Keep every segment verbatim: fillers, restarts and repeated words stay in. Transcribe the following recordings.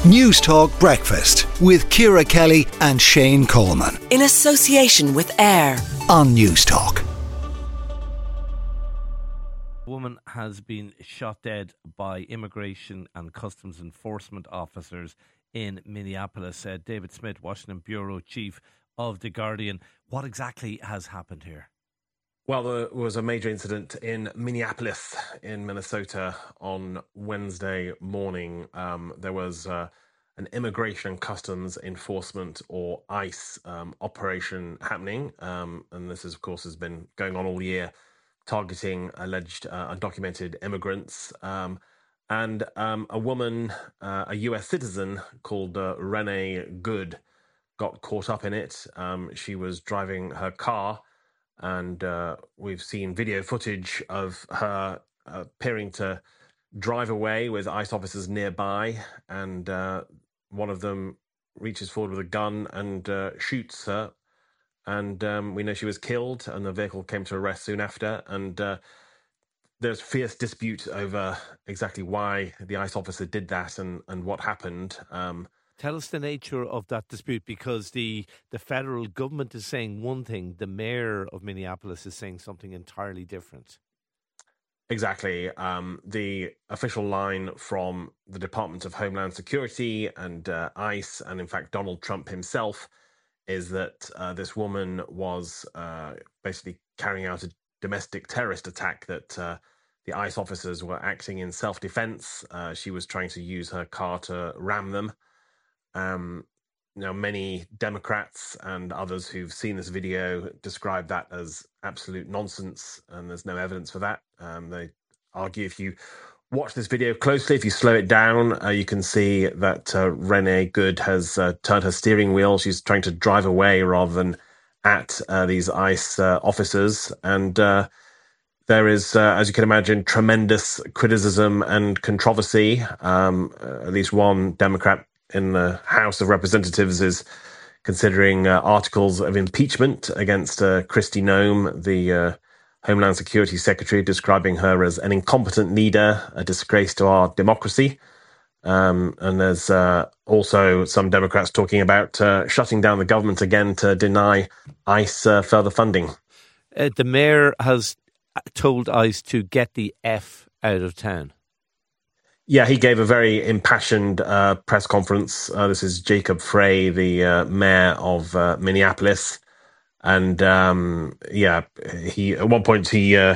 News Talk Breakfast with Ciara Kelly and Shane Coleman. In association with AIR on News Talk. A woman has been shot dead by immigration and customs enforcement officers in Minneapolis. Uh, David Smith, Washington Bureau Chief of The Guardian. What exactly has happened here? Well, there was a major incident in Minneapolis in Minnesota on Wednesday morning. Um, there was uh, an immigration and customs enforcement, or ICE, um, operation happening. Um, and this, is, of course, has been going on all year, targeting alleged uh, undocumented immigrants. Um, and um, a woman, uh, a U S citizen called uh, Renee Good, got caught up in it. Um, she was driving her car. And uh, we've seen video footage of her uh, appearing to drive away with ICE officers nearby. And uh, one of them reaches forward with a gun and uh, shoots her. And um, we know she was killed, and the vehicle came to arrest soon after. And uh, there's fierce dispute over exactly why the ICE officer did that and, and what happened. Um Tell us the nature of that dispute, because the, the federal government is saying one thing, the mayor of Minneapolis is saying something entirely different. Exactly. Um, the official line from the Department of Homeland Security and uh, ICE, and in fact Donald Trump himself, is that uh, this woman was uh, basically carrying out a domestic terrorist attack, that uh, the ICE officers were acting in self-defense. Uh, she was trying to use her car to ram them. Um, now, many Democrats and others who've seen this video describe that as absolute nonsense, and there's no evidence for that. Um, they argue if you watch this video closely, if you slow it down, uh, you can see that uh, Renee Good has uh, turned her steering wheel. She's trying to drive away rather than at uh, these ICE uh, officers. And uh, there is, uh, as you can imagine, tremendous criticism and controversy. Um, uh, at least one Democrat in the House of Representatives is considering uh, articles of impeachment against uh, Kristi Noem, the uh, Homeland Security Secretary, describing her as an incompetent leader, a disgrace to our democracy. Um, and there's uh, also some Democrats talking about uh, shutting down the government again to deny ICE uh, further funding. Uh, the mayor has told ICE to get the F out of town. Yeah, he gave a very impassioned uh, press conference. Uh, this is Jacob Frey, the uh, mayor of uh, Minneapolis. And um, yeah, he at one point he uh,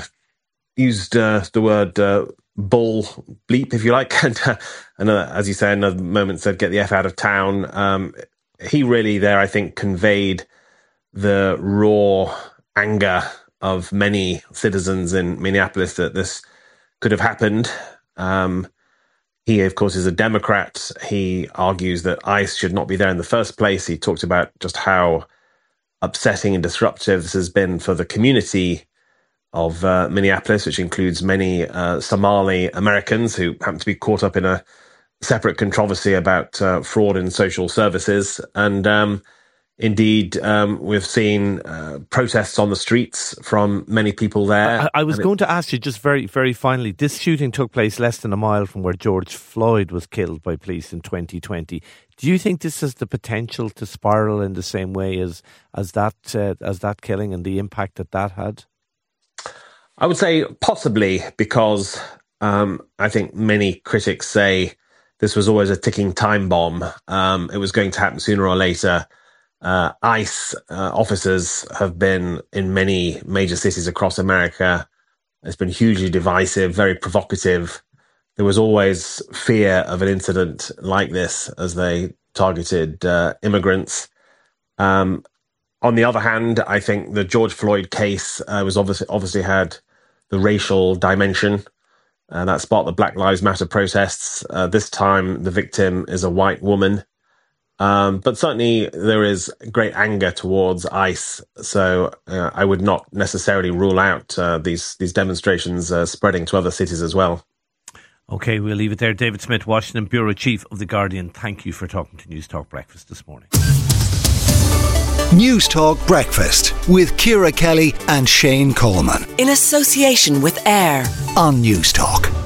used uh, the word uh, bull bleep, if you like. and, uh, and uh, as you say, another moment said, get the F out of town. Um, he really there, I think, conveyed the raw anger of many citizens in Minneapolis that this could have happened. Um He, of course, is a Democrat. He argues that ICE should not be there in the first place. He talked about just how upsetting and disruptive this has been for the community of uh, Minneapolis, which includes many uh, Somali Americans who happen to be caught up in a separate controversy about uh, fraud in social services. And um, indeed, um, we've seen uh, protests on the streets from many people there. I, I was and going it, to ask you just very, very finally, this shooting took place less than a mile from where George Floyd was killed by police in twenty twenty. Do you think this has the potential to spiral in the same way as as that uh, as that killing and the impact that that had? I would say possibly, because um, I think many critics say this was always a ticking time bomb. Um, it was going to happen sooner or later. Uh, ICE uh, officers have been in many major cities across America. It's been hugely divisive, very provocative. There was always fear of an incident like this as they targeted uh, immigrants. Um, on the other hand, I think the George Floyd case uh, was obviously obviously had the racial dimension, and that sparked the Black Lives Matter protests. Uh, this time, the victim is a white woman. Um, but certainly there is great anger towards ICE, so uh, I would not necessarily rule out uh, these these demonstrations uh, spreading to other cities as well. OK, we'll leave it there. David Smith, Washington Bureau Chief of The Guardian, thank you for talking to News Talk Breakfast this morning. News Talk Breakfast with Ciara Kelly and Shane Coleman. In association with AIR on News Talk.